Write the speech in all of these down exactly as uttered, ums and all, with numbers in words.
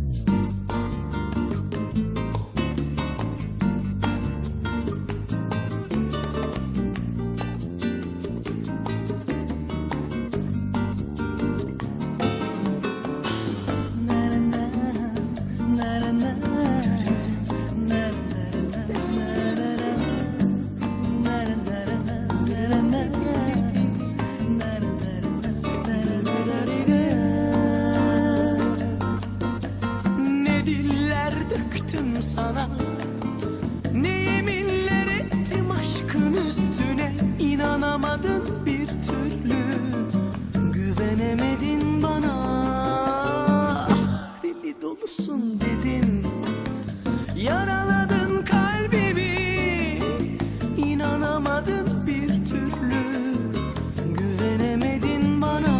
Sana ne yeminler ettim aşkın üstüne, inanamadın bir türlü, güvenemedin bana. Ah, deli dolusun dedin, yaraladın kalbimi, inanamadın bir türlü, güvenemedin bana.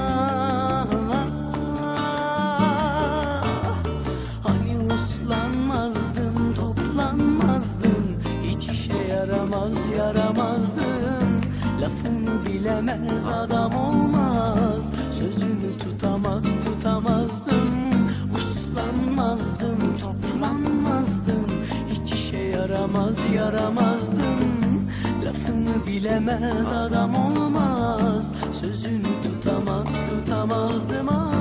Yaramazdım, lafını bilemez adam olmaz, sözünü tutamaz tutamazdım, uslanmazdım, toplanmazdım, hiç işe yaramaz yaramazdım, lafını bilemez adam olmaz, sözünü tutamaz tutamazdım. Ah.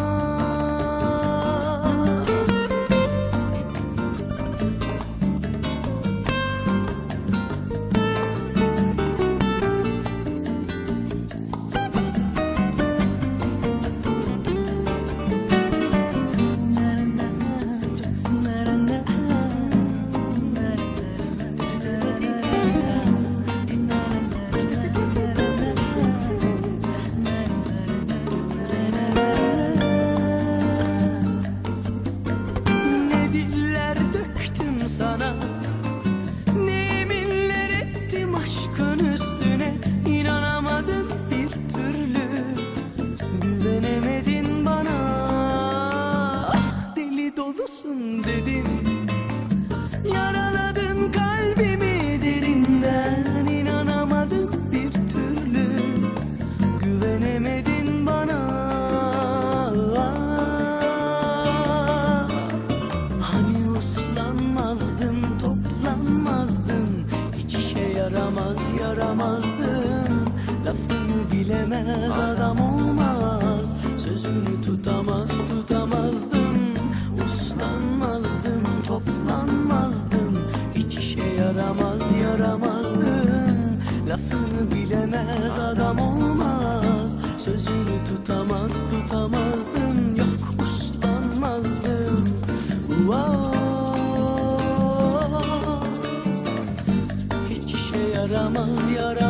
Sana ne yeminler ettim aşkın üstüne, inanamadın bir türlü, güvenemedin bana. Ah, deli dolusun dedin, yaraladın kalbimi derinden, inanamadın bir türlü, güvenemedin bana. Hani uslanmazdım, toplanmazdım, hiç işe yaramaz yaramazdım, lafını bilemez adam olmaz, sözünü tutamaz tutamazdım, uslanmazdım, toplanmazdım, hiç işe yaramaz yaramazdım, lafını bilemez adam olmaz, sözünü tutamaz tutamazdım, yok uslanmazdım. Wow. Hiç işe yaramaz yaramaz.